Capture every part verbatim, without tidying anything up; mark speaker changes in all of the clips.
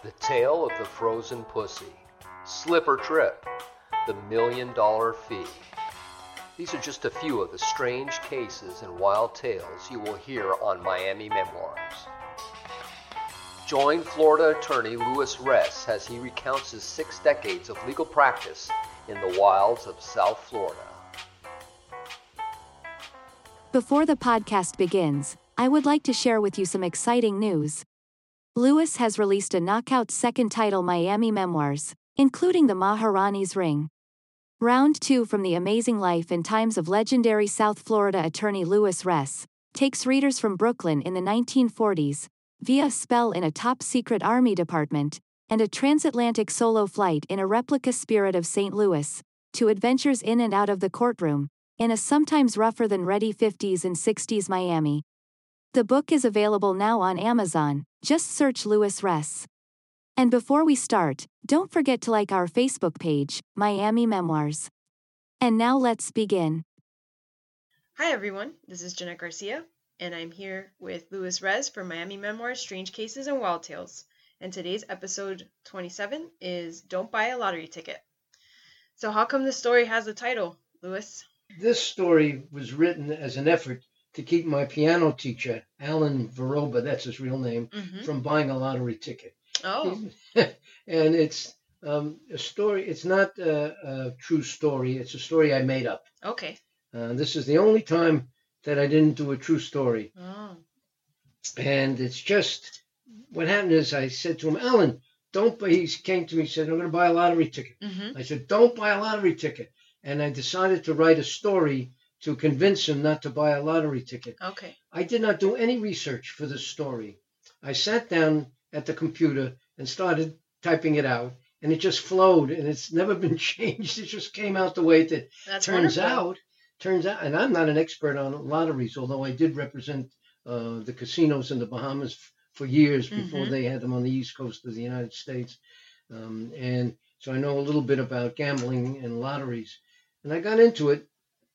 Speaker 1: The Tale of the Frozen Pussy, Slip or Trip, The Million Dollar Fee. These are just a few of the strange cases and wild tales you will hear on Miami Memoirs. Join Florida attorney Louis Ress as he recounts his six decades of legal practice in the wilds of South Florida.
Speaker 2: Before the podcast begins, I would like to share with you some exciting news. Louis has released a knockout second title, Miami Memoirs, including The Maharani's Ring. Round two from the amazing life and times of legendary South Florida attorney Louis Ress takes readers from Brooklyn in the nineteen forties, via a spell in a top-secret Army department, and a transatlantic solo flight in a replica Spirit of Saint Louis, to adventures in and out of the courtroom, in a sometimes rougher-than-ready fifties and sixties Miami. The book is available now on Amazon. Just search Louis Ress. And before we start, don't forget to like our Facebook page, Miami Memoirs. And now let's begin.
Speaker 3: Hi everyone, this is Jenna Garcia, and I'm here with Louis Ress for Miami Memoirs, Strange Cases and Wild Tales. And today's episode twenty-seven is Don't Buy a Lottery Ticket. So how come this story has a title, Louis?
Speaker 4: This story was written as an effort to keep my piano teacher, Alan Varoba, that's his real name,
Speaker 3: Mm-hmm.
Speaker 4: from buying a lottery ticket.
Speaker 3: Oh,
Speaker 4: And it's um, a story, it's not a, a true story, it's a story I made up.
Speaker 3: okay.
Speaker 4: Uh, this is the only time that I didn't do a true story.
Speaker 3: Oh,
Speaker 4: And it's just, what happened is I said to him, Alan, don't buy, he came to me and said, I'm going to buy a lottery ticket.
Speaker 3: mm-hmm.
Speaker 4: I said, don't buy a lottery ticket. And I decided to write a story to convince him not to buy a lottery ticket.
Speaker 3: Okay.
Speaker 4: I did not do any research for this story. I sat down at the computer and started typing it out, and it just flowed, and it's never been changed. It just came out the way that
Speaker 3: That's
Speaker 4: turns
Speaker 3: wonderful.
Speaker 4: out. Turns out, and I'm not an expert on lotteries, although I did represent uh, the casinos in the Bahamas f- for years before
Speaker 3: Mhm.
Speaker 4: they had them on the East Coast of the United States. Um, and so I know a little bit about gambling and lotteries. And I got into it,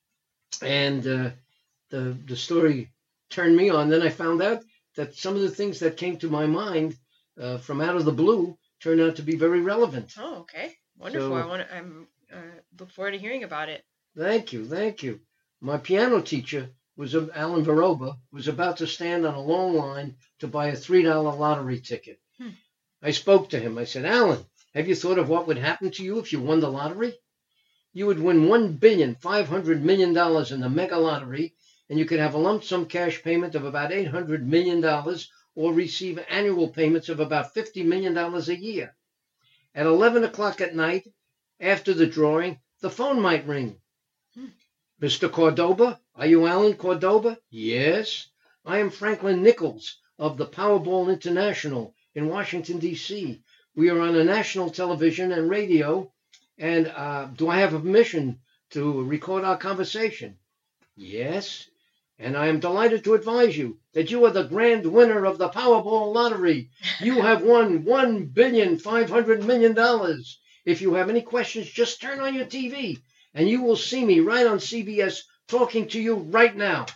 Speaker 4: and uh, the the story turned me on. Then I found out that some of the things that came to my mind uh, from out of the blue turned out to be very relevant.
Speaker 3: Oh, okay. Wonderful.
Speaker 4: So-
Speaker 3: I want to. I'm uh, look forward to hearing about it.
Speaker 4: Thank you, thank you. My piano teacher was a, Alan Varoba, was about to stand on a long line to buy a three dollar lottery ticket.
Speaker 3: Hmm.
Speaker 4: I spoke to him. I said, Alan, have you thought of what would happen to you if you won the lottery? You would win one billion five hundred million dollars in the mega lottery, and you could have a lump sum cash payment of about eight hundred million dollars or receive annual payments of about fifty million dollars a year. At eleven o'clock at night, after the drawing, the phone might ring.
Speaker 3: Hmm.
Speaker 4: Mister Cordoba, are you Alan Cordoba? Yes. I am Franklin Nichols of the Powerball International in Washington, D C. We are on a national television and radio, and uh, do I have permission to record our conversation? Yes. And I am delighted to advise you that you are the grand winner of the Powerball lottery. You have won one billion five hundred million dollars. If you have any questions, just turn on your T V, and you will see me right on C B S talking to you right now.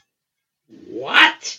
Speaker 4: What?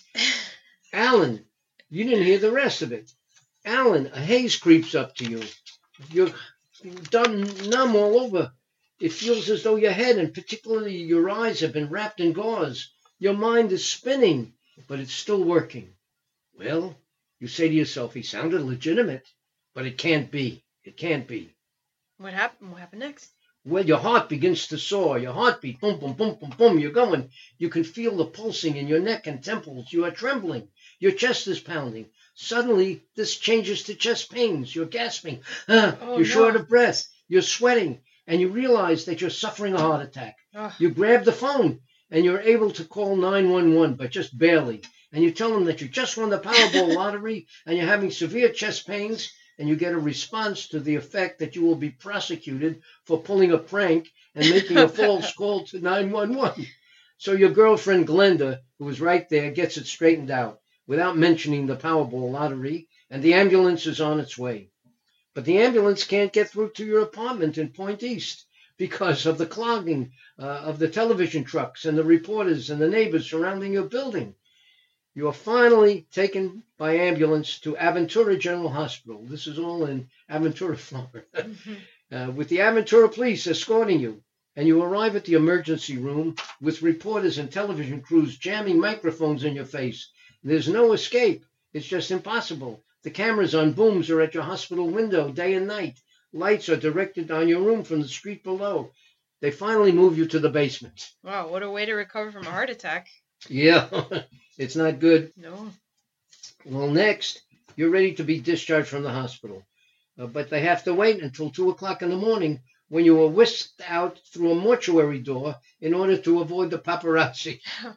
Speaker 4: Alan, you didn't hear the rest of it. Alan, a haze creeps up to you. You're done numb all over. It feels as though your head and particularly your eyes have been wrapped in gauze. Your mind is spinning, but it's still working. Well, you say to yourself, he sounded legitimate, but it can't be. It can't be.
Speaker 3: What happened? What happened next?
Speaker 4: Well, your heart begins to soar. Your heartbeat, boom, boom, boom, boom, boom. You're going. You can feel the pulsing in your neck and temples. You are trembling. Your chest is pounding. Suddenly, this changes to chest pains. You're gasping. Ah,
Speaker 3: Oh,
Speaker 4: you're
Speaker 3: no.
Speaker 4: short of breath. You're sweating. And you realize that you're suffering a heart attack.
Speaker 3: Oh,
Speaker 4: You grab the phone, and you're able to call nine one one, but just barely. And you tell them that you just won the Powerball lottery, and you're having severe chest pains, and you get a response to the effect that you will be prosecuted for pulling a prank and making a false call to nine one one. So your girlfriend, Glenda, who was right there, gets it straightened out without mentioning the Powerball lottery, and the ambulance is on its way. But the ambulance can't get through to your apartment in Point East because of the clogging uh, of the television trucks and the reporters and the neighbors surrounding your building. You are finally taken by ambulance to Aventura General Hospital. This is all in Aventura, Florida. uh, with the Aventura police escorting you. And you arrive at the emergency room with reporters and television crews jamming microphones in your face. There's no escape. It's just impossible. The cameras on booms are at your hospital window day and night. Lights are directed on your room from the street below. They finally move you to the basement.
Speaker 3: Wow, what a way to recover from a heart attack.
Speaker 4: Yeah, it's not good.
Speaker 3: No.
Speaker 4: Well, next, you're ready to be discharged from the hospital. Uh, but they have to wait until two o'clock in the morning when you are whisked out through a mortuary door in order to avoid the paparazzi.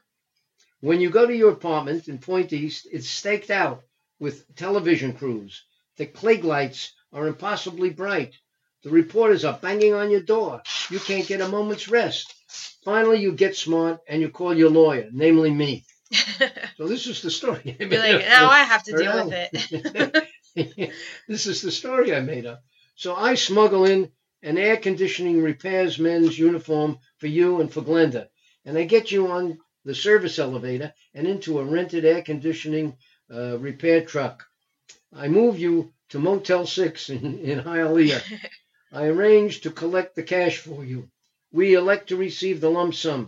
Speaker 4: When you go to your apartment in Point East, it's staked out with television crews. The Klieg lights are impossibly bright. The reporters are banging on your door. You can't get a moment's rest. Finally, you get smart and you call your lawyer, namely me. So this is the story.
Speaker 3: You're like, now I have to deal with
Speaker 4: it. This is the story I made up. So I smuggle in an air conditioning repairs men's uniform for you and for Glenda. And I get you on the service elevator and into a rented air conditioning uh, repair truck. I move you to Motel six in, in Hialeah. I arrange to collect the cash for you. We elect to receive the lump sum.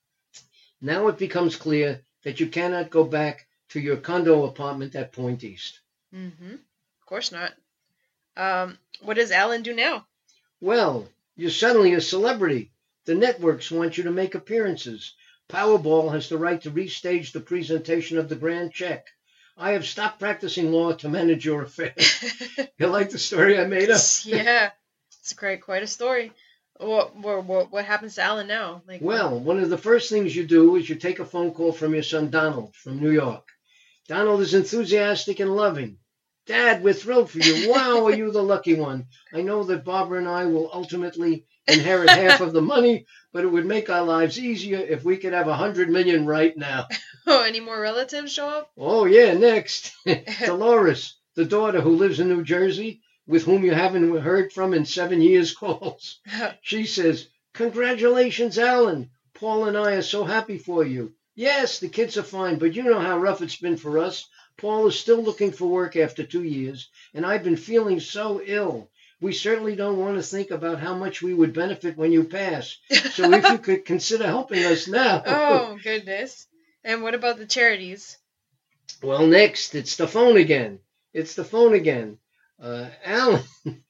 Speaker 4: Now it becomes clear that you cannot go back to your condo apartment at Point East.
Speaker 3: Mm-hmm. Of course not. Um, what does Alan do now?
Speaker 4: Well, you're suddenly a celebrity. The networks want you to make appearances. Powerball has the right to restage the presentation of the grand check. I have stopped practicing law to manage your affairs. You like the story I made up?
Speaker 3: Yeah, it's quite quite a story. What what what happens to Alan now? Like,
Speaker 4: well, one of the first things you do is you take a phone call from your son Donald from New York. Donald is enthusiastic and loving. Dad, we're thrilled for you. Wow, are you the lucky one? I know that Barbara and I will ultimately inherit half of the money, but it would make our lives easier if we could have a hundred million right now.
Speaker 3: Oh, any more relatives show up?
Speaker 4: Oh, yeah, next. Dolores, the daughter who lives in New Jersey, with whom you haven't heard from in seven years, calls. She says, congratulations, Alan. Paul and I are so happy for you. Yes, the kids are fine, but you know how rough it's been for us. Paul is still looking for work after two years, and I've been feeling so ill. We certainly don't want to think about how much we would benefit when you pass. So if you could consider helping us now.
Speaker 3: Oh, goodness. And what about the charities?
Speaker 4: Well, next, it's the phone again. It's the phone again. Uh, Alan,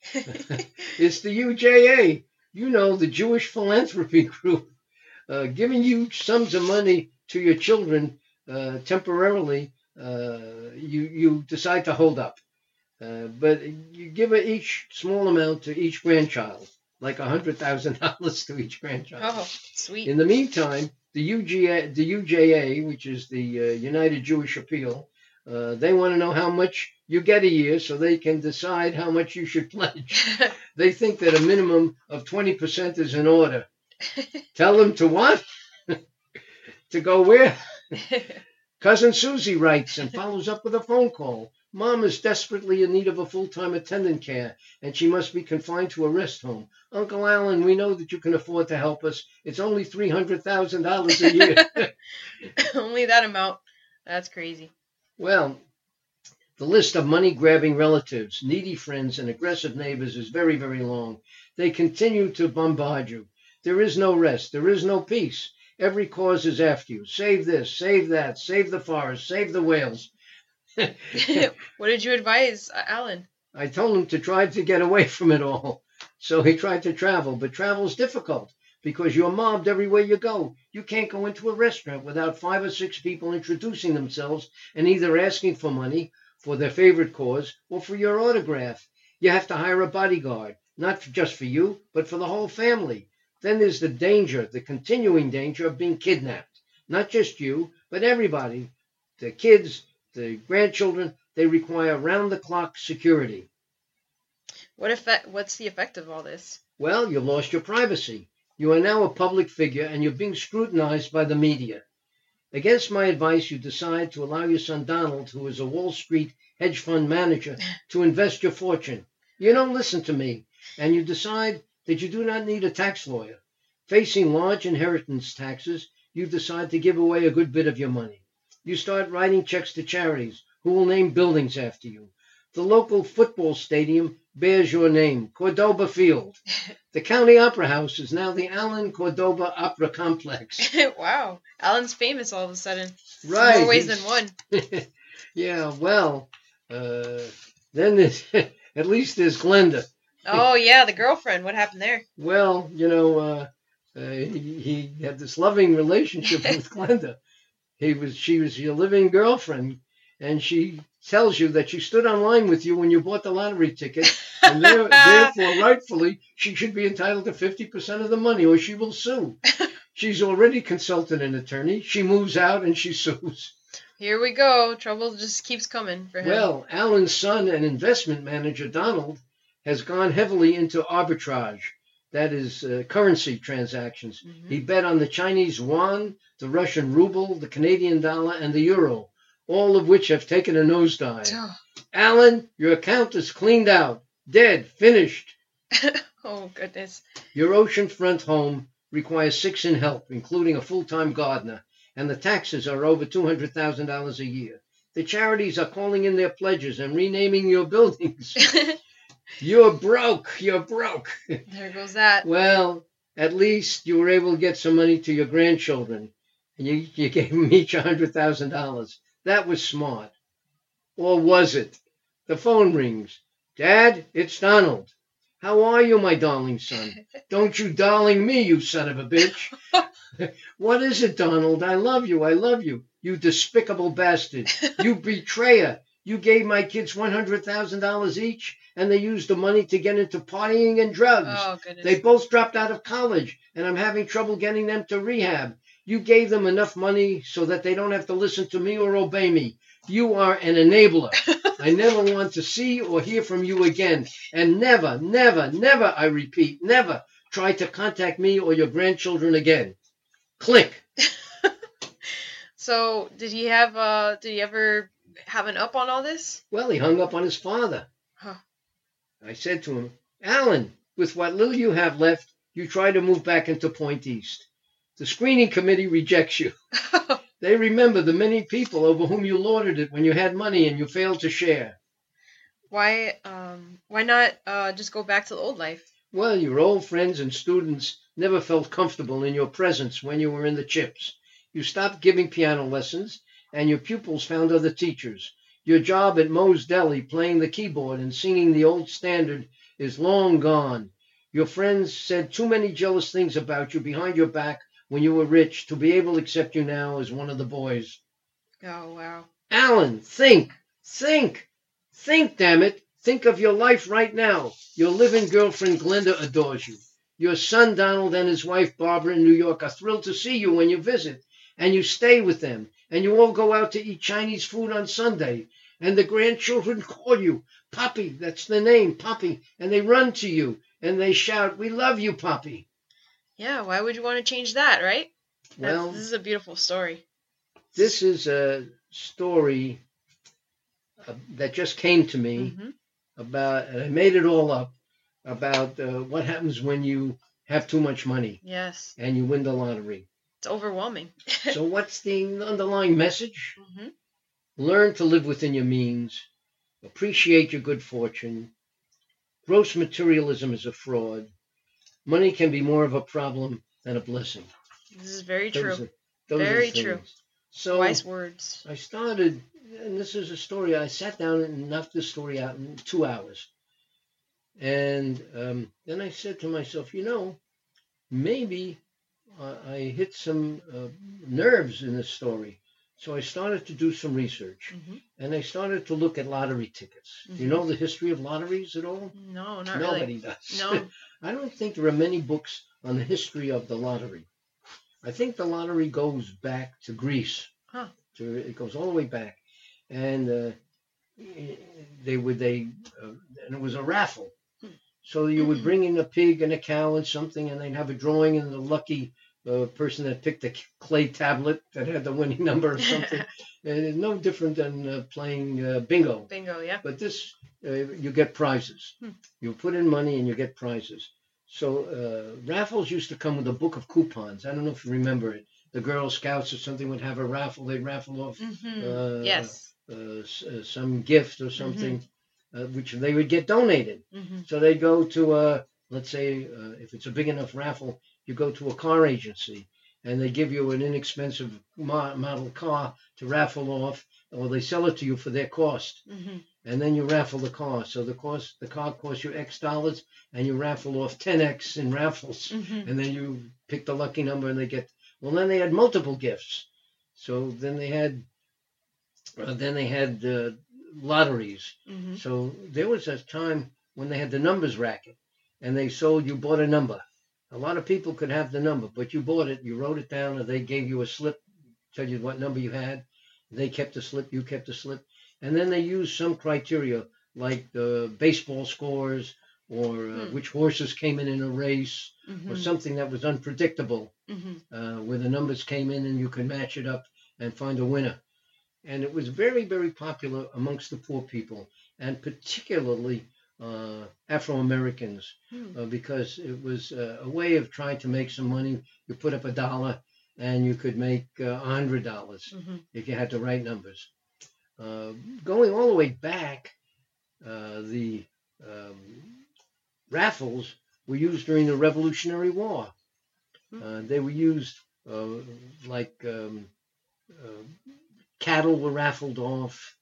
Speaker 4: it's the U J A. You know, the Jewish Philanthropy Group. Uh, giving you sums of money to your children uh, temporarily. Uh, you you decide to hold up, uh, but you give each small amount to each grandchild, like a hundred thousand dollars to each grandchild.
Speaker 3: Oh, sweet!
Speaker 4: In the meantime, the U G A, the U J A, which is the uh, United Jewish Appeal, uh, they want to know how much you get a year, so they can decide how much you should pledge. They think that a minimum of twenty percent is in order. Tell them to what? To go where? Cousin Susie writes and follows up with a phone call. Mom is desperately in need of a full-time attendant care, and she must be confined to a rest home. Uncle Alan, we know that you can afford to help us. It's only three hundred thousand dollars a year.
Speaker 3: Only that amount. That's crazy.
Speaker 4: Well, the list of money-grabbing relatives, needy friends, and aggressive neighbors is very, very long. They continue to bombard you. There is no rest. There is no peace. Every cause is after you. Save this, save that, save the forest, save the whales.
Speaker 3: What did you advise, Alan?
Speaker 4: I told him to try to get away from it all. So he tried to travel, but travel's difficult because you're mobbed everywhere you go. You can't go into a restaurant without five or six people introducing themselves and either asking for money for their favorite cause or for your autograph. You have to hire a bodyguard, not just for you, but for the whole family. Then there's the danger, the continuing danger of being kidnapped. Not just you, but everybody. The kids, the grandchildren, they require round-the-clock security.
Speaker 3: What effect? What's the effect of all this?
Speaker 4: Well, you've lost your privacy. You are now a public figure, and you're being scrutinized by the media. Against my advice, you decide to allow your son Donald, who is a Wall Street hedge fund manager, to invest your fortune. You don't listen to me, and you decide that you do not need a tax lawyer. Facing large inheritance taxes, you decide to give away a good bit of your money. You start writing checks to charities who will name buildings after you. The local football stadium bears your name, Cordoba Field. The County Opera House is now the Alan Cordoba Opera Complex.
Speaker 3: Wow. Alan's famous all of a sudden.
Speaker 4: Right.
Speaker 3: More ways than one.
Speaker 4: Yeah, well, uh, then there's, at least there's Glenda.
Speaker 3: Oh, yeah, the girlfriend. What happened there?
Speaker 4: Well, you know, uh, uh, he, he had this loving relationship with Glenda. He was, she was your living girlfriend, and she tells you that she stood online with you when you bought the lottery ticket, and there, therefore, rightfully, she should be entitled to fifty percent of the money, or she will sue. She's already consulted an attorney. She moves out and she sues.
Speaker 3: Here we go. Trouble just keeps coming for him.
Speaker 4: Well, Alan's son and investment manager, Donald, has gone heavily into arbitrage. That is uh, currency transactions.
Speaker 3: Mm-hmm.
Speaker 4: He bet on the Chinese yuan, the Russian ruble, the Canadian dollar, and the euro, all of which have taken a nosedive.
Speaker 3: Oh.
Speaker 4: Alan, your account is cleaned out. Dead. Finished.
Speaker 3: Oh, goodness.
Speaker 4: Your oceanfront home requires six in help, including a full-time gardener, and the taxes are over two hundred thousand dollars a year. The charities are calling in their pledges and renaming your buildings. You're broke. You're broke.
Speaker 3: There goes that.
Speaker 4: Well, at least you were able to get some money to your grandchildren, and you, you gave them each one hundred thousand dollars. That was smart. Or was it? The phone rings. Dad, it's Donald. How are you, my darling son? Don't you darling me, you son of a bitch. What is it, Donald? I love you. I love you. You despicable bastard. You betrayer. You gave my kids one hundred thousand dollars each, and they used the money to get into partying and drugs.
Speaker 3: Oh, goodness.
Speaker 4: They both dropped out of college, and I'm having trouble getting them to rehab. You gave them enough money so that they don't have to listen to me or obey me. You are an enabler. I never want to see or hear from you again. And never, never, never, I repeat, never try to contact me or your grandchildren again. Click.
Speaker 3: So, did he have, uh, did he ever have an up on all this?
Speaker 4: Well, he hung up on his father.
Speaker 3: Huh.
Speaker 4: I said to him, Alan, with what little you have left, you try to move back into Point East. The screening committee rejects you. They remember the many people over whom you lorded it when you had money and you failed to share.
Speaker 3: Why, um, why not uh, just go back to the old life?
Speaker 4: Well, your old friends and students never felt comfortable in your presence when you were in the chips. You stopped giving piano lessons, and your pupils found other teachers. Your job at Moe's Deli, playing the keyboard and singing the old standard, is long gone. Your friends said too many jealous things about you behind your back when you were rich to be able to accept you now as one of the boys.
Speaker 3: Oh, wow.
Speaker 4: Alan, think, think, think, damn it. Think of your life right now. Your living girlfriend, Glenda, adores you. Your son, Donald, and his wife, Barbara, in New York are thrilled to see you when you visit, and you stay with them, and you all go out to eat Chinese food on Sunday, and the grandchildren call you, Poppy, that's the name, Poppy, and they run to you, and they shout, we love you, Poppy.
Speaker 3: Yeah, why would you want to change that, right?
Speaker 4: Well,
Speaker 3: That's, this is a beautiful story.
Speaker 4: This is a story uh, that just came to me
Speaker 3: Mm-hmm.
Speaker 4: about, and I made it all up, about uh, what happens when you have too much money
Speaker 3: Yes,
Speaker 4: and you win the lottery.
Speaker 3: it's overwhelming.
Speaker 4: So what's the underlying message?
Speaker 3: Mm-hmm.
Speaker 4: Learn to live within your means. Appreciate your good fortune. Gross materialism is a fraud. Money can be more of a problem than a blessing.
Speaker 3: This is very
Speaker 4: Those
Speaker 3: true.
Speaker 4: are- those
Speaker 3: Very
Speaker 4: are things.
Speaker 3: true.
Speaker 4: So
Speaker 3: Wise words.
Speaker 4: I started, and this is a story, I sat down and knocked this story out in two hours. And um, then I said to myself, you know, maybe uh, I hit some uh, nerves in this story. So I started to do some research,
Speaker 3: Mm-hmm.
Speaker 4: and I started to look at lottery tickets. Do you
Speaker 3: Mhm.
Speaker 4: know the history of lotteries at all?
Speaker 3: No, not
Speaker 4: Nobody
Speaker 3: really.
Speaker 4: does.
Speaker 3: No.
Speaker 4: I don't think there are many books on the history of the lottery. I think the lottery goes back to Greece.
Speaker 3: Huh.
Speaker 4: To, it goes all the way back, and uh, they would they uh, and it was a raffle.
Speaker 3: Hmm.
Speaker 4: So you would
Speaker 3: Mm.
Speaker 4: bring in a pig and a cow and something, and they'd have a drawing, and the lucky uh, person that picked a clay tablet that had the winning number or something. And it's no different than uh, playing uh, bingo.
Speaker 3: Bingo, yeah.
Speaker 4: But this, uh, you get prizes.
Speaker 3: Hmm.
Speaker 4: You put in money and you get prizes. So uh, raffles used to come with a book of coupons. I don't know if you remember it. the Girl Scouts or something would have a raffle. They'd raffle off
Speaker 3: Mm-hmm.
Speaker 4: uh,
Speaker 3: Yes.
Speaker 4: uh, s- uh, some gift or something,
Speaker 3: Mm-hmm.
Speaker 4: uh, which they would get donated.
Speaker 3: Mm-hmm.
Speaker 4: So they'd go to a, let's say, uh, if it's a big enough raffle, you go to a car agency and they give you an inexpensive mo- model car to raffle off, or they sell it to you for their cost.
Speaker 3: Mm-hmm.
Speaker 4: And then you raffle the car. So the cost, the car costs you X dollars, and you raffle off ten X in raffles.
Speaker 3: Mm-hmm.
Speaker 4: And then you pick the lucky number, and they get. Well, then they had multiple gifts. So then they had, uh, then they had uh, lotteries.
Speaker 3: Mm-hmm.
Speaker 4: So there was a time when they had the numbers racket, and they sold. You bought a number. A lot of people could have the number, but you bought it. You wrote it down, and they gave you a slip, tell you what number you had. They kept the slip. You kept the slip. And then they used some criteria like the baseball scores or uh,
Speaker 3: Hmm.
Speaker 4: which horses came in in a race
Speaker 3: Mm-hmm.
Speaker 4: or something that was unpredictable,
Speaker 3: Mm-hmm.
Speaker 4: uh, where the numbers came in and you could match it up and find a winner. And it was very, very popular amongst the poor people, and particularly uh, Afro-Americans,
Speaker 3: Hmm.
Speaker 4: uh, because it was uh, a way of trying to make some money. You put up a dollar and you could make uh, one hundred dollars
Speaker 3: Mm-hmm.
Speaker 4: if you had the right numbers. Uh, going all the way back, uh, the um, raffles were used during the Revolutionary War. Uh, they were used uh, like um, uh, cattle were raffled off,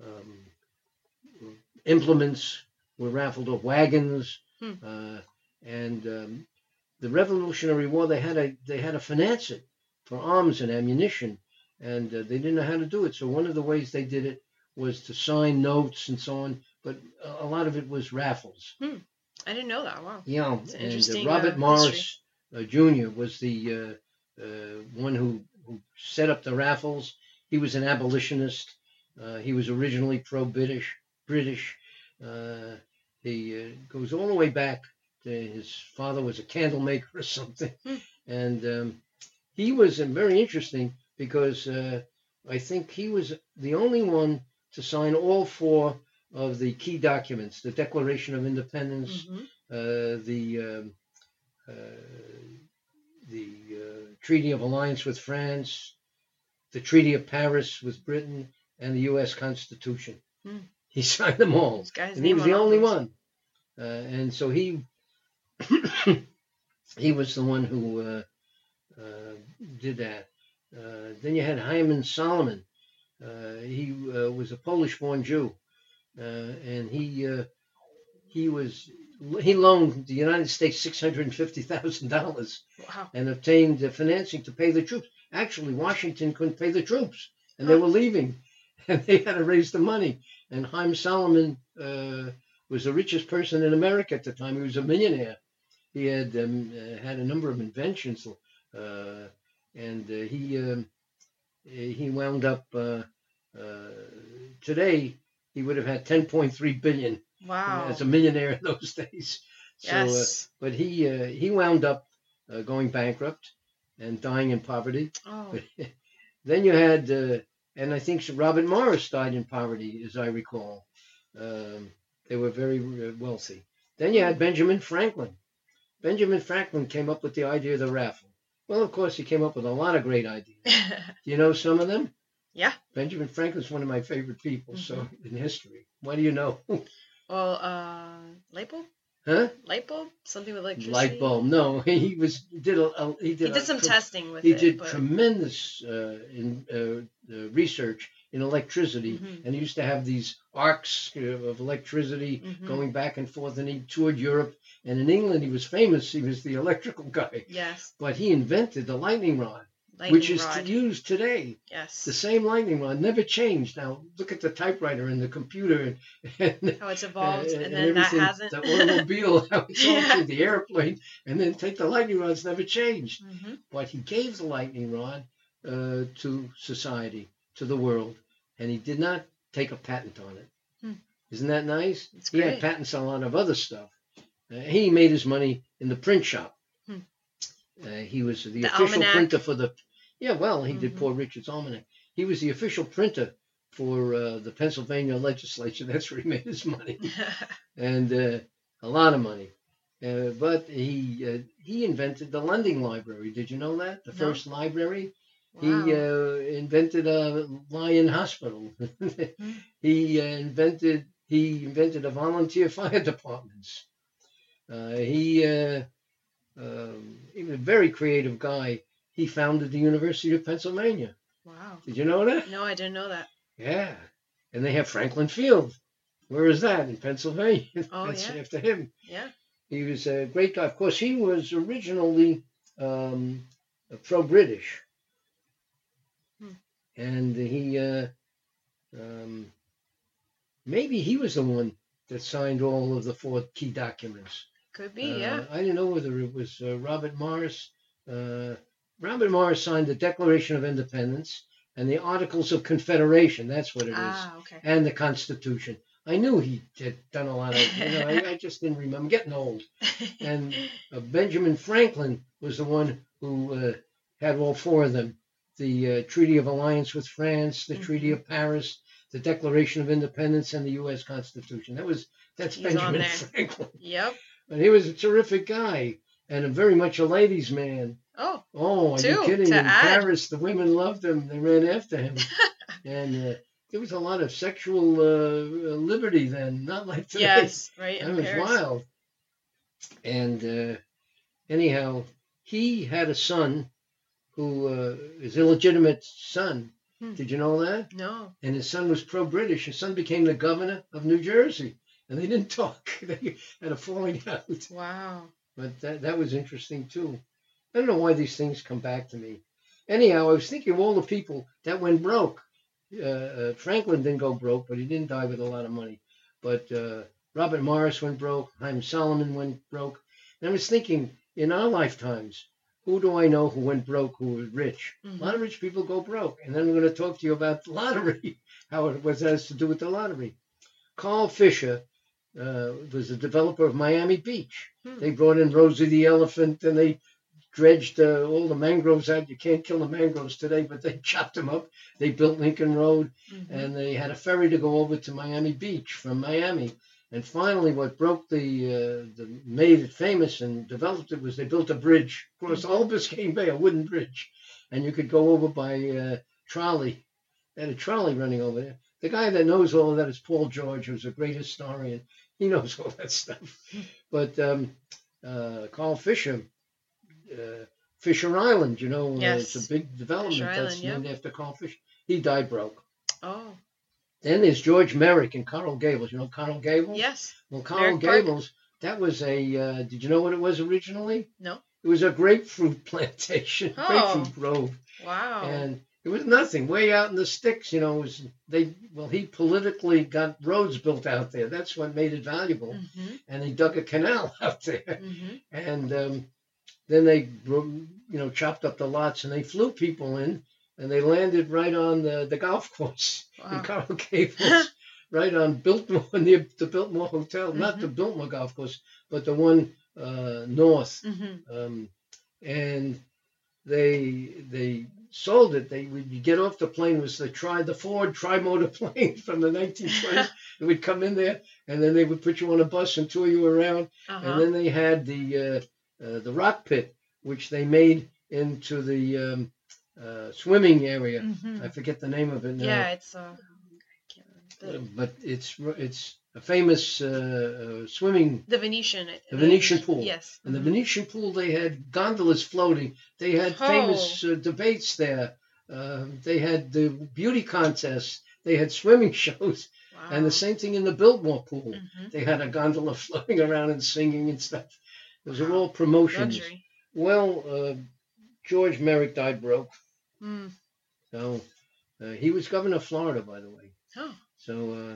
Speaker 4: um, implements were raffled off, wagons,
Speaker 3: Hmm.
Speaker 4: uh, and um, the Revolutionary War. They had a they had to finance it for arms and ammunition, and uh, they didn't know how to do it. So one of the ways they did it was to sign notes and so on, but a, a lot of it was raffles.
Speaker 3: I didn't know that. Wow.
Speaker 4: Yeah,
Speaker 3: It's an
Speaker 4: and uh,
Speaker 3: interesting,
Speaker 4: Robert
Speaker 3: uh,
Speaker 4: Morris uh, Junior was the uh, uh, one who, who set up the raffles. He was an abolitionist. Uh, he was originally pro-British. British. Uh, he uh, goes all the way back to his father was a candle maker or something,
Speaker 3: Hmm.
Speaker 4: and um, he was uh, very interesting because uh, I think he was the only one to sign all four of the key documents: the Declaration of Independence,
Speaker 3: Mm-hmm.
Speaker 4: uh, the um, uh, the uh, Treaty of Alliance with France, the Treaty of Paris with Britain, and the U S Constitution.
Speaker 3: Hmm.
Speaker 4: He signed them all,
Speaker 3: This guy's
Speaker 4: and he
Speaker 3: name
Speaker 4: was
Speaker 3: on
Speaker 4: the
Speaker 3: all
Speaker 4: only
Speaker 3: those.
Speaker 4: one. Uh, and so he he was the one who uh, uh, did that. Uh, then you had Hyman Solomon. Uh, he uh, was a Polish-born Jew, uh, and he uh, he was he loaned the United States six hundred fifty thousand dollars
Speaker 3: Wow.
Speaker 4: and obtained uh, financing to pay the troops. Actually, Washington couldn't pay the troops, and they
Speaker 3: Huh.
Speaker 4: were leaving, and they had to raise the money. And Hyman Solomon uh, was the richest person in America at the time. He was a millionaire. He had um, uh, had a number of inventions, uh, and uh, he um, he wound up uh, uh, today. He would have had ten point three billion
Speaker 3: Wow.
Speaker 4: as a millionaire in those days. So, uh,
Speaker 3: Yes.
Speaker 4: but he uh, he wound up uh, going bankrupt and dying in poverty.
Speaker 3: Oh.
Speaker 4: But then you had, uh, and I think Robert Morris died in poverty, as I recall. Um, they were very uh, wealthy. Then you had Benjamin Franklin. Benjamin Franklin came up with the idea of the raffle. Well, of course, he came up with a lot of great ideas. Do you know some of them?
Speaker 3: Yeah.
Speaker 4: Benjamin Franklin's one of my favorite people. So in history, what do you know?
Speaker 3: Well, uh, light bulb?
Speaker 4: Huh?
Speaker 3: Light bulb? Something with electricity?
Speaker 4: Light bulb? No, he was did a, a he did
Speaker 3: He did
Speaker 4: a,
Speaker 3: some
Speaker 4: tre-
Speaker 3: testing with
Speaker 4: He
Speaker 3: it.
Speaker 4: did
Speaker 3: but...
Speaker 4: tremendous uh, in uh, uh, research in electricity,
Speaker 3: Mhm.
Speaker 4: and he used to have these arcs uh, of electricity
Speaker 3: Mhm.
Speaker 4: going back and forth. And he toured Europe, and in England he was famous. He was the electrical guy.
Speaker 3: Yes.
Speaker 4: But he invented the lightning rod,
Speaker 3: Lightning
Speaker 4: which is
Speaker 3: rod.
Speaker 4: used today.
Speaker 3: Yes.
Speaker 4: The same lightning rod never changed. Now look at the typewriter and the computer and, and
Speaker 3: How it's evolved,
Speaker 4: uh,
Speaker 3: and
Speaker 4: and
Speaker 3: then that
Speaker 4: everything,
Speaker 3: hasn't.
Speaker 4: the automobile, how it's
Speaker 3: Yeah.
Speaker 4: altered, the airplane, and then take the lightning rod's never changed.
Speaker 3: hmm
Speaker 4: But he gave the lightning rod uh, to society, to the world, and he did not take a patent on it.
Speaker 3: Hmm.
Speaker 4: Isn't that nice?
Speaker 3: It's
Speaker 4: He had
Speaker 3: great.
Speaker 4: patents on a lot of other stuff. Uh, he made his money in the print shop.
Speaker 3: Hmm.
Speaker 4: Uh, he was the,
Speaker 3: The
Speaker 4: official
Speaker 3: almanac.
Speaker 4: printer for the. Yeah, well, he did
Speaker 3: Mhm.
Speaker 4: Poor Richard's Almanac. He was the official printer for uh, the Pennsylvania legislature. That's where he made his money, and uh, a lot of money. Uh, but he uh, he invented the lending library. Did you know that? The
Speaker 3: No.
Speaker 4: first library.
Speaker 3: Wow.
Speaker 4: He uh, invented a lion hospital.
Speaker 3: Hmm.
Speaker 4: he uh, invented he invented a volunteer fire departments. Uh, he uh, um, he was a very creative guy. He founded the University of Pennsylvania.
Speaker 3: Wow.
Speaker 4: Did you know that?
Speaker 3: No, I didn't know that.
Speaker 4: Yeah. And they have Franklin Field. Where is that? In Pennsylvania.
Speaker 3: Oh,
Speaker 4: That's
Speaker 3: yeah.
Speaker 4: after him.
Speaker 3: Yeah.
Speaker 4: He was a great guy. Of course, he was originally um, pro-British.
Speaker 3: Hmm.
Speaker 4: And he, uh, um, maybe he was the one that signed all of the four key documents.
Speaker 3: Could be,
Speaker 4: Uh,
Speaker 3: yeah.
Speaker 4: I didn't know whether it was uh, Robert Morris. Uh, Robert Morris signed the Declaration of Independence and the Articles of Confederation. That's what it is.
Speaker 3: Ah, okay.
Speaker 4: And the Constitution. I knew he had done a lot of, you know, I, I just didn't remember. I'm getting old. And uh, Benjamin Franklin was the one who uh, had all four of them. The uh, Treaty of Alliance with France, the
Speaker 3: Mhm.
Speaker 4: Treaty of Paris, the Declaration of Independence, and the U S Constitution. That was, that's
Speaker 3: He's on
Speaker 4: Benjamin
Speaker 3: there.
Speaker 4: Franklin.
Speaker 3: Yep.
Speaker 4: And he was a terrific guy and a very much a ladies' man.
Speaker 3: Oh,
Speaker 4: Oh, are
Speaker 3: Two,
Speaker 4: you kidding?
Speaker 3: to
Speaker 4: In
Speaker 3: add.
Speaker 4: Paris, the women loved him. They ran after him. And uh, there was a lot of sexual uh, liberty then, not like today.
Speaker 3: yes, right.
Speaker 4: That
Speaker 3: In
Speaker 4: was
Speaker 3: Paris.
Speaker 4: wild. And uh, anyhow, he had a son who uh, his illegitimate son.
Speaker 3: Hmm.
Speaker 4: Did you know that?
Speaker 3: No.
Speaker 4: And his son was pro-British. His son became the governor of New Jersey. And they didn't talk. They had a falling out.
Speaker 3: Wow.
Speaker 4: But that, that was interesting, too. I don't know why these things come back to me. Anyhow, I was thinking of all the people that went broke. Uh, uh, Franklin didn't go broke, but he didn't die with a lot of money. But uh, Robert Morris went broke. Haym Salomon went broke. And I was thinking, in our lifetimes, who do I know who went broke, who was rich?
Speaker 3: Mhm.
Speaker 4: A lot of rich people go broke. And then I'm going to talk to you about the lottery, how it was has to do with the lottery. Carl Fisher uh, was the developer of Miami Beach.
Speaker 3: Hmm.
Speaker 4: They brought in Rosie the elephant, and they dredged uh, all the mangroves out. You can't kill the mangroves today, but they chopped them up. They built Lincoln Road,
Speaker 3: Mhm.
Speaker 4: and they had a ferry to go over to Miami Beach from Miami. And finally, what broke the, uh, the made it famous and developed it was they built a bridge across the whole Biscayne Bay, a wooden bridge, and you could go over by uh, trolley. They had a trolley running over there. The guy that knows all of that is Paul George, who's a great historian. He knows all that stuff. But um, uh, Carl Fisher, uh, Fisher Island, you know,
Speaker 3: Yes.
Speaker 4: uh, it's a big development
Speaker 3: Fisher
Speaker 4: that's
Speaker 3: Island, yeah.
Speaker 4: named after Carl Fisher. He died broke.
Speaker 3: Oh,
Speaker 4: Then there's George Merrick and Coral Gables. You know Coral Gables?
Speaker 3: yes.
Speaker 4: Well, Coral
Speaker 3: Merrick Park?
Speaker 4: Gables, that was a, uh, did you know what it was originally?
Speaker 3: No.
Speaker 4: It was a grapefruit plantation,
Speaker 3: Oh.
Speaker 4: grapefruit grove.
Speaker 3: Wow.
Speaker 4: And it was nothing, way out in the sticks, you know. It was, they well, he politically got roads built out there. That's what made it valuable.
Speaker 3: Mm-hmm.
Speaker 4: And they dug a canal out there.
Speaker 3: Mm-hmm.
Speaker 4: And um, then they, you know, chopped up the lots and they flew people in, and they landed right on the, the golf course in
Speaker 3: Wow.
Speaker 4: Coral Gables, right on Biltmore, near the Biltmore Hotel. Not
Speaker 3: Mhm.
Speaker 4: the Biltmore golf course, but the one uh, north.
Speaker 3: Mm-hmm.
Speaker 4: Um, and they they sold it. They would you get off the plane it was the tri the Ford tri-motor plane from the nineteen twenties. It would come in there, and then they would put you on a bus and tour you around.
Speaker 3: Uh-huh.
Speaker 4: And then they had the uh, uh, the rock pit, which they made into the um, uh, swimming area.
Speaker 3: Mhm.
Speaker 4: I forget the name of it now.
Speaker 3: Yeah, it's uh, I can't
Speaker 4: Uh,
Speaker 3: remember.
Speaker 4: but it's it's a famous uh, uh, swimming.
Speaker 3: The, the Venetian.
Speaker 4: The Venetian pool.
Speaker 3: Yes.
Speaker 4: In the
Speaker 3: Mhm.
Speaker 4: Venetian pool, they had gondolas floating. They had
Speaker 3: Oh.
Speaker 4: famous uh, debates there. Uh, they had the beauty contests. They had swimming shows.
Speaker 3: Wow.
Speaker 4: And the same thing in the Biltmore pool.
Speaker 3: Mhm.
Speaker 4: They had a gondola floating around and singing and stuff. Those are all promotions.
Speaker 3: Luxury.
Speaker 4: Well, uh, George Merrick died broke.
Speaker 3: Mm.
Speaker 4: So uh, he was governor of Florida, by the way.
Speaker 3: Oh.
Speaker 4: So uh,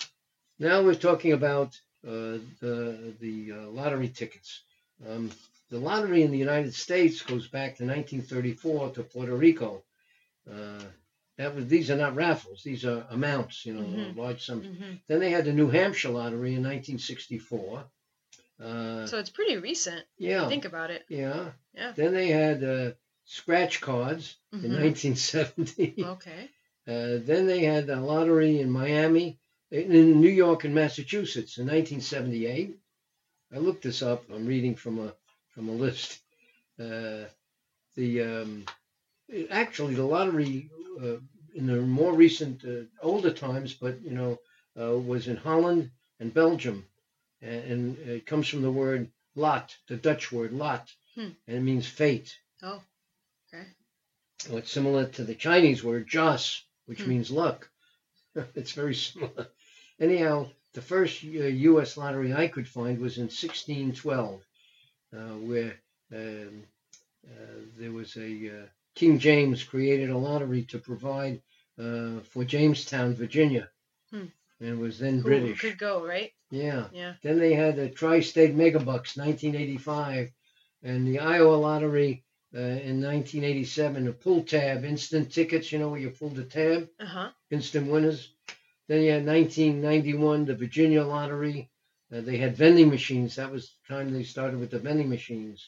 Speaker 4: now we're talking about uh, the the uh, lottery tickets. Um, the lottery in the United States goes back to nineteen thirty-four to Puerto Rico. Uh, that was these are not raffles; these are amounts, you know,
Speaker 3: Mhm.
Speaker 4: large sums.
Speaker 3: Mm-hmm.
Speaker 4: Then they had the New Hampshire lottery in nineteen sixty-four. Uh,
Speaker 3: So it's pretty recent.
Speaker 4: yeah,
Speaker 3: Think about it.
Speaker 4: yeah.
Speaker 3: Yeah.
Speaker 4: Then they had uh, scratch cards in
Speaker 3: Mhm.
Speaker 4: nineteen seventy.
Speaker 3: Okay.
Speaker 4: Uh, then they had a lottery in Miami, in New York and Massachusetts in nineteen seventy-eight. I looked this up. I'm reading from a from a list. Uh, the um, it, actually, the lottery uh, in the more recent, uh, older times, but you know, uh, was in Holland and Belgium, and, and it comes from the word lot, the Dutch word lot,
Speaker 3: Hmm.
Speaker 4: and it means fate.
Speaker 3: Oh, okay.
Speaker 4: So it's similar to the Chinese word Joss, which
Speaker 3: Hmm.
Speaker 4: means luck. It's very similar. Anyhow, the first uh, U S lottery I could find was in sixteen twelve, uh, where um, uh, there was a uh, King James created a lottery to provide uh, for Jamestown, Virginia,
Speaker 3: Hmm.
Speaker 4: and it was then
Speaker 3: Who, who
Speaker 4: British.
Speaker 3: could go, right?
Speaker 4: Yeah.
Speaker 3: Yeah.
Speaker 4: Then they had the Tri-State Megabucks, nineteen eighty-five, and the Iowa Lottery uh, in nineteen eighty-seven. A pull tab, instant tickets. You know where you pull the tab,
Speaker 3: Uh huh.
Speaker 4: instant winners. Then you had nineteen ninety-one, the Virginia Lottery. Uh, they had vending machines. That was the time they started with the vending machines.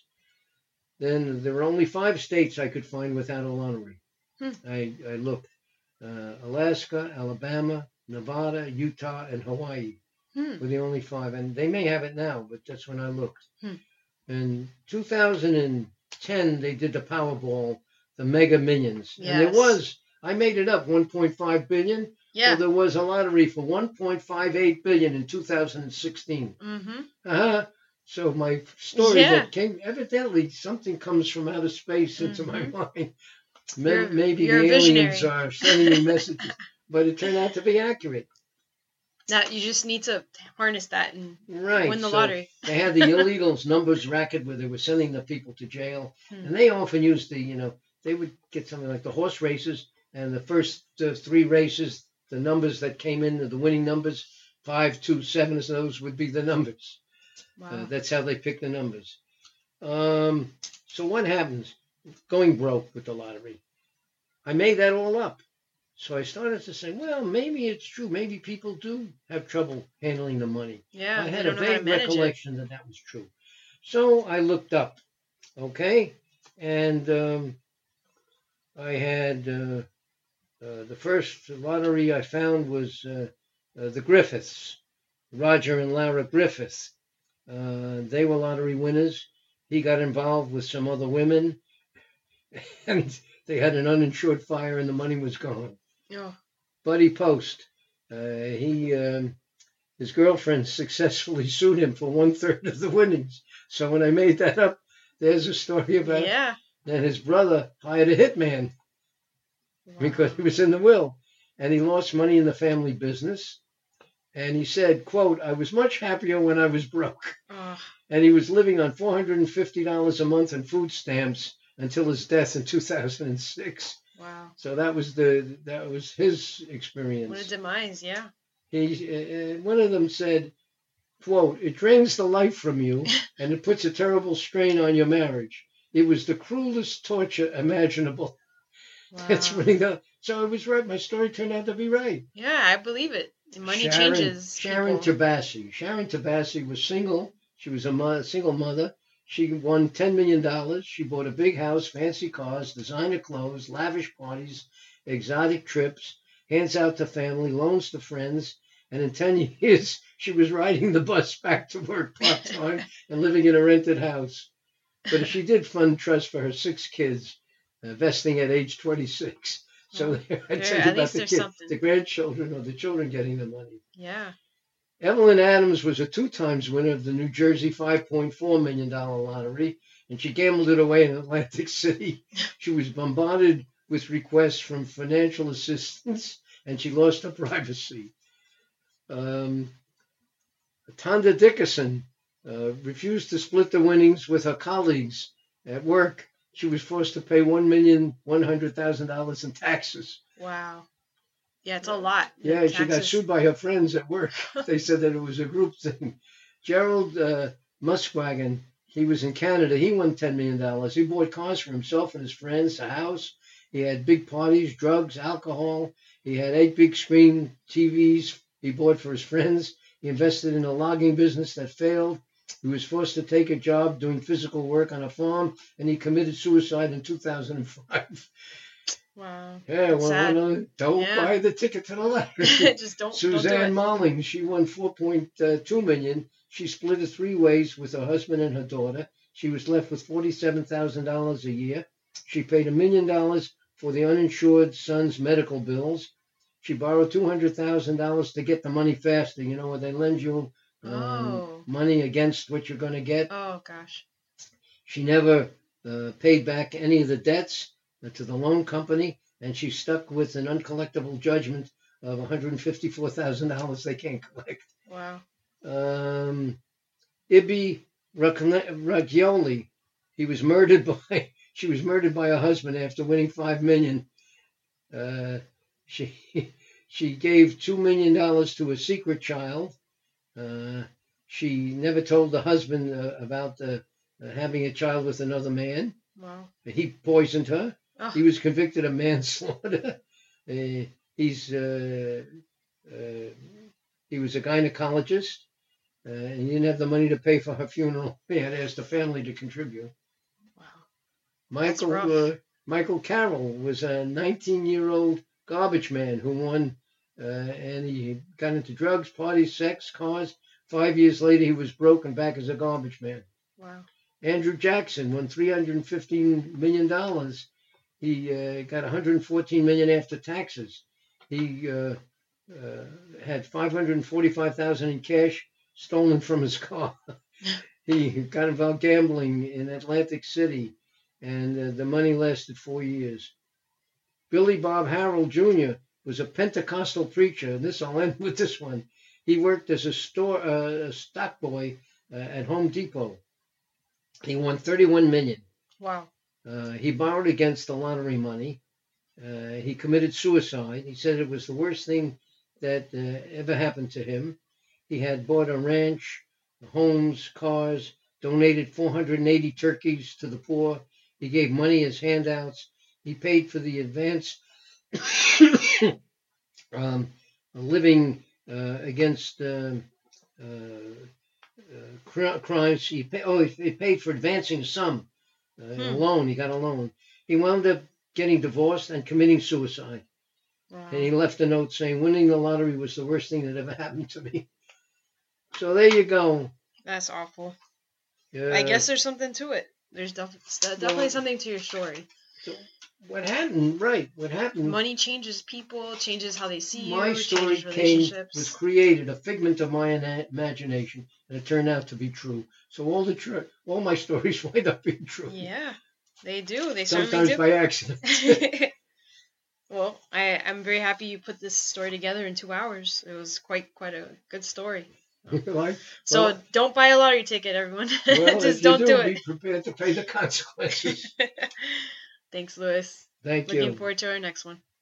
Speaker 4: Then there were only five states I could find without a lottery.
Speaker 3: Hmm.
Speaker 4: I, I looked. Uh, Alaska, Alabama, Nevada, Utah, and Hawaii
Speaker 3: Hmm.
Speaker 4: were the only five. And they may have it now, but that's when I looked.
Speaker 3: Hmm.
Speaker 4: In two thousand ten, they did the Powerball, the Mega Millions. And there
Speaker 3: Yes.
Speaker 4: was, I made it up, one point five billion.
Speaker 3: Yeah.
Speaker 4: Well, there was a lottery for one point five eight billion in two thousand sixteen.
Speaker 3: Mm-hmm.
Speaker 4: Uh-huh. So my story
Speaker 3: Yeah.
Speaker 4: that came, evidently something comes from outer space into
Speaker 3: Mhm.
Speaker 4: my mind.
Speaker 3: You're-
Speaker 4: Maybe
Speaker 3: you're
Speaker 4: the
Speaker 3: a
Speaker 4: aliens
Speaker 3: visionary.
Speaker 4: are sending me messages, but it turned out to be accurate.
Speaker 3: Now you just need to harness that and
Speaker 4: Right.
Speaker 3: win the
Speaker 4: so
Speaker 3: lottery.
Speaker 4: They had the illegals numbers racket where they were sending the people to jail,
Speaker 3: Hmm.
Speaker 4: and they often used the, you know, they would get something like the horse races, and the first uh, three races, the numbers that came in, the winning numbers, five, two, seven, those would be the numbers.
Speaker 3: Wow.
Speaker 4: Uh, that's how they pick the numbers. Um, so what happens? Going broke with the lottery. I made that all up. So I started to say, well, maybe it's true. Maybe people do have trouble handling the money.
Speaker 3: yeah.
Speaker 4: I
Speaker 3: they
Speaker 4: had a
Speaker 3: don't know how to
Speaker 4: vague
Speaker 3: manage it.
Speaker 4: recollection that that was true. So I looked up, okay? And um, I had uh, uh, the first lottery I found was uh, uh, the Griffiths, Roger and Lara Griffith. Uh, they were lottery winners. He got involved with some other women, and they had an uninsured fire, and the money was gone.
Speaker 3: Oh.
Speaker 4: Buddy Post, uh, he um, his girlfriend successfully sued him for one third of the winnings. So when I made that up, there's a story about
Speaker 3: Yeah.
Speaker 4: that his brother hired a hitman
Speaker 3: Wow.
Speaker 4: because he was in the will, and he lost money in the family business. And he said, quote, I was much happier when I was broke.
Speaker 3: Oh.
Speaker 4: And he was living on four hundred fifty dollars a month in food stamps until his death in two thousand six.
Speaker 3: Wow.
Speaker 4: So that was the that was his experience.
Speaker 3: What a demise. Yeah.
Speaker 4: He, uh, one of them said, quote, it drains the life from you and it puts a terrible strain on your marriage. It was the cruelest torture imaginable.
Speaker 3: Wow.
Speaker 4: That's really the, so it was right. My story turned out to be right.
Speaker 3: Yeah, I believe it. Money
Speaker 4: Sharon,
Speaker 3: changes.
Speaker 4: Sharon
Speaker 3: people.
Speaker 4: Tabassi. Sharon Tabassi was single. She was a mo- single mother. She won ten million dollars. She bought a big house, fancy cars, designer clothes, lavish parties, exotic trips, hands out to family, loans to friends. And in ten years, she was riding the bus back to work part-time and living in a rented house. But she did fund trust for her six kids, uh, vesting at age twenty-six. So
Speaker 3: Well,
Speaker 4: there, I
Speaker 3: there-
Speaker 4: tell you
Speaker 3: at
Speaker 4: about
Speaker 3: least
Speaker 4: the
Speaker 3: there's
Speaker 4: kids,
Speaker 3: something.
Speaker 4: the grandchildren or the children getting the money.
Speaker 3: Yeah.
Speaker 4: Evelyn Adams was a two times winner of the New Jersey five point four million dollars lottery, and she gambled it away in Atlantic City. She was bombarded with requests from financial assistance, and she lost her privacy. Um, Tonda Dickerson uh, refused to split the winnings with her colleagues at work. She was forced to pay one million one hundred thousand dollars in taxes.
Speaker 3: Wow. Yeah, it's a lot.
Speaker 4: Yeah,
Speaker 3: The
Speaker 4: she got
Speaker 3: taxes-
Speaker 4: sued by her friends at work. They said that it was a group thing. Gerald uh, Muskwagon, he was in Canada. He won ten million dollars. He bought cars for himself and his friends, a house. He had big parties, drugs, alcohol. He had eight big screen T Vs he bought for his friends. He invested in a logging business that failed. He was forced to take a job doing physical work on a farm, and he committed suicide in two thousand five.
Speaker 3: Wow.
Speaker 4: Yeah,
Speaker 3: That's
Speaker 4: well,
Speaker 3: sad.
Speaker 4: no, don't
Speaker 3: Yeah.
Speaker 4: buy the ticket to the lottery.
Speaker 3: Just don't.
Speaker 4: Suzanne
Speaker 3: don't
Speaker 4: Molling, she won four point two million dollars. She split it three ways with her husband and her daughter. She was left with forty-seven thousand dollars a year. She paid a million dollars for the uninsured son's medical bills. She borrowed two hundred thousand dollars to get the money faster. You know, where they lend you um,
Speaker 3: Oh.
Speaker 4: money against what you're going to get.
Speaker 3: Oh, gosh.
Speaker 4: She never uh, paid back any of the debts uh, to the loan company, and she's stuck with an uncollectible judgment of one hundred fifty-four thousand dollars they can't collect.
Speaker 3: Wow.
Speaker 4: Um, Ibi Raggioli, he was murdered by, she was murdered by her husband after winning five million dollars. Uh, she, she gave two million dollars to a secret child. Uh, she never told the husband uh, about uh, uh, having a child with another man.
Speaker 3: Wow.
Speaker 4: He poisoned her.
Speaker 3: Oh.
Speaker 4: He was convicted of manslaughter. uh, he's uh, uh, he was a gynecologist, uh, and he didn't have the money to pay for her funeral. He had asked the family to contribute.
Speaker 3: Wow.
Speaker 4: Michael uh, Michael Carroll was a nineteen-year-old garbage man who won, uh, and he got into drugs, parties, sex, cars. Five years later, he was broke and back as a garbage man.
Speaker 3: Wow.
Speaker 4: Andrew Jackson won three hundred fifteen million dollars. He uh, got one hundred fourteen million dollars after taxes. He uh, uh, had five hundred forty-five thousand dollars in cash stolen from his car. He got involved gambling in Atlantic City, and uh, the money lasted four years. Billy Bob Harold Junior was a Pentecostal preacher, and this I'll end with this one. He worked as a store uh, a stock boy uh, at Home Depot. He won thirty-one million dollars.
Speaker 3: Wow.
Speaker 4: Uh, he borrowed against the lottery money. Uh, he committed suicide. He said it was the worst thing that uh, ever happened to him. He had bought a ranch, homes, cars, donated four hundred eighty turkeys to the poor. He gave money as handouts. He paid for the advance um, living uh, against uh, uh, uh, cr- crimes. He pay, oh, he paid for advancing a sum, uh,
Speaker 3: Hmm.
Speaker 4: a loan. He got a loan. He wound up getting divorced and committing suicide.
Speaker 3: Wow.
Speaker 4: And he left a note saying, winning the lottery was the worst thing that ever happened to me. So there you go.
Speaker 3: That's awful.
Speaker 4: Uh,
Speaker 3: I guess there's something to it. There's def- definitely
Speaker 4: Well-
Speaker 3: something to your story.
Speaker 4: So what happened, right, what happened,
Speaker 3: Money changes people, changes how they see
Speaker 4: my
Speaker 3: you,
Speaker 4: story
Speaker 3: changes
Speaker 4: came,
Speaker 3: relationships.
Speaker 4: was created, a figment of my ina- imagination, and it turned out to be true. So all the tr- all my stories wind up being true.
Speaker 3: Yeah, they do. They
Speaker 4: Sometimes
Speaker 3: certainly
Speaker 4: by accident.
Speaker 3: do. Well, I, I'm very happy you put this story together in two hours. It was quite quite a good story.
Speaker 4: Like,
Speaker 3: So
Speaker 4: well,
Speaker 3: don't buy a lottery ticket, everyone.
Speaker 4: well,
Speaker 3: Just
Speaker 4: if
Speaker 3: don't
Speaker 4: you
Speaker 3: do,
Speaker 4: do,
Speaker 3: it.
Speaker 4: be prepared to pay the consequences.
Speaker 3: Thanks, Lewis.
Speaker 4: Thank
Speaker 3: Looking
Speaker 4: you.
Speaker 3: forward to our next one.